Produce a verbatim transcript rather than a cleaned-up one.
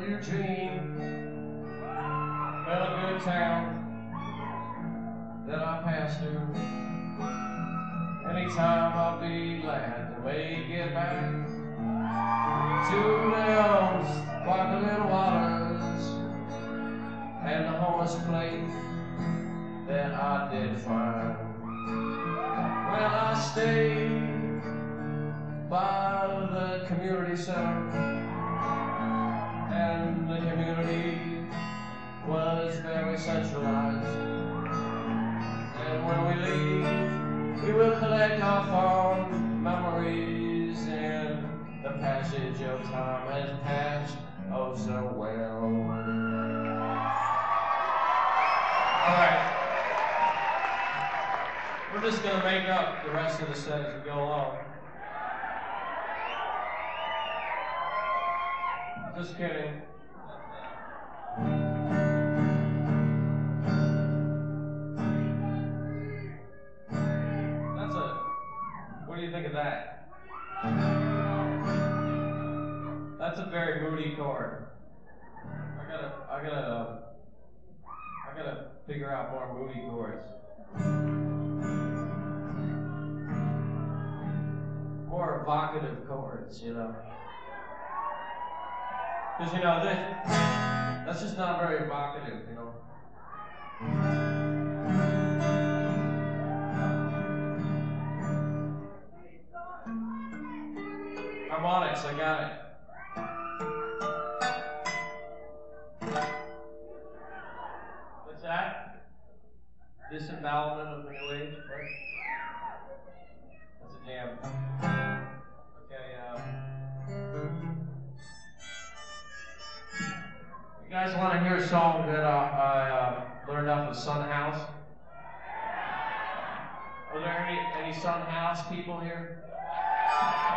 Eugene, well, a good town that I pass through. Anytime I'll be glad to make it back to the elms, sparkling waters, and the homeless place that I did find. Well, I stayed by the community center, and the community was very centralized. And when we leave, we will collect our fond memories, and the passage of time has passed oh so well. All right. We're just going to make up the rest of the set as we go along. Just kidding. That's a, what do you think of that? That's a very moody chord. I gotta, I gotta, uh, I gotta figure out more moody chords. More evocative chords, you know. Because, you know, this, that's just not very evocative, you know. Harmonics, I got it. What's that? Disembowelment of the New Age, right? That's a jam. Okay, um... you guys want to hear a song that uh, I uh, learned off of Son House? Are there any, any Son House people here?